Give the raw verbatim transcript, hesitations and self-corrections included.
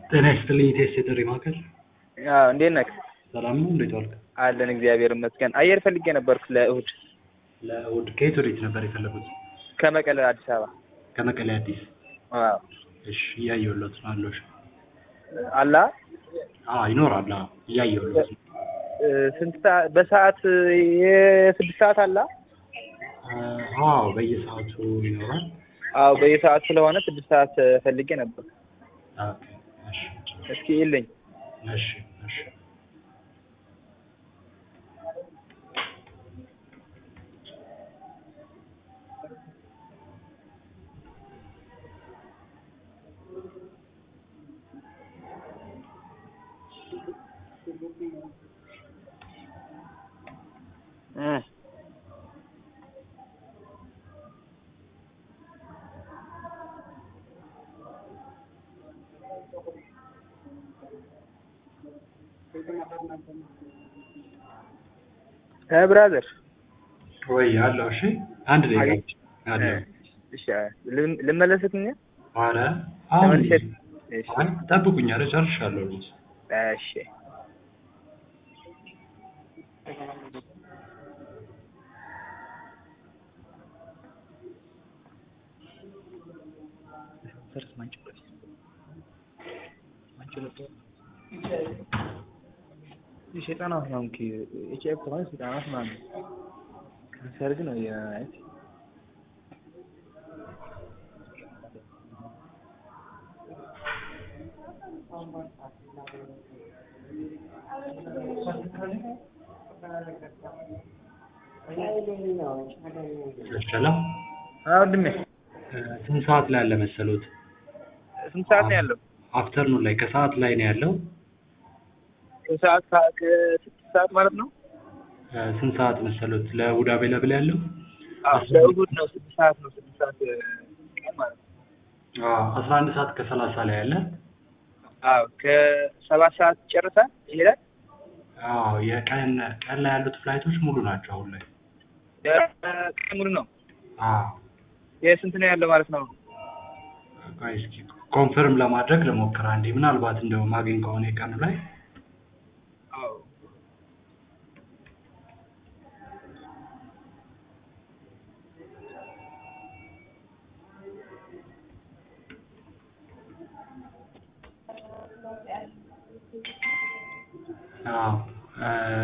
ጤና ይስጥልኝ ቴስት የጥሪ ማዕከል አዎ እንዴት ነህ? ሰላም ነው እንዴት ዋልክ? አለን እግዚአብሔር ይመስገን። አየር ፈልጌ ነበርኩ ለእሁድ። ለእሁድ ከየት ወዴት ነበር የፈለጉት? ከመቀሌ አዲስ አበባ። ከመቀሌ አዲስ? አዎ። እሺ እያየሁለት ነው አለሽ? አላ አዎ ይኖራል። አዎ እያየሁለት ነው። ስንት ሰዓት በሰዓት የስድስት ሰዓት አላ? አዎ በየሰዓቱ ይኖራል። አዎ በየሰዓቱ ስለሆነ ስድስት ሰዓት ፈልጌ ነበር። ኦኬ እሺ። እስኪ ይልኝ። እሺ እሺ። እ ብራዘር ወይ አለው። እሺ አንድ ደቂቃ አለው። እሺ ልመለስልኝ? ኧረ አሁን ተመልሼ እሺ አይ ጠብቁኝ። ኧረ ጨርሻለሁ። እሺ ሰርስ ማንጭበት ማንጭለት የሸጣናት ነው እንጂ እቺ ኤፕ ማለት ሸጣናት ማለት ነው። ካንሰር ነው የአይት ሰላም አዎ ወንድሜ ስንት ሰዓት ላይ አለ መሰሎት? ስንት ሰዓት ነው ያለው? አፍተርኑን ላይ ከሰዓት ላይ ነው ያለው። ከሰዓት ከስድስት ሰዓት ማለት ነው። ስንት ሰዓት መሰሎት ለእሁድ አቬለብል ያለው? አዎ ለእሁድ ነው ስድስት ሰዓት ነው ስድስት ሰዓት ማለት ነው። አዎ አስራ አንድ ሰዓት ከሰላሳ ላይ አለ። አዎ ከሰባት ሰዓት ጨርሰን ይሄዳል። አዎ የቀን ቀን ላይ ያሉት ፍላይቶች ሙሉ ናቸው አሁን ላይ። ቀን ሙሉ ነው። አዎ የስንት ነው ያለው ማለት ነው? ቆይ እስኪ ኮንፈርም ለማድረግ ልሞክር አንዴ። ምናልባት እንደው ማገኝ ከሆነ የቀኑ ላይ አዎ አዎ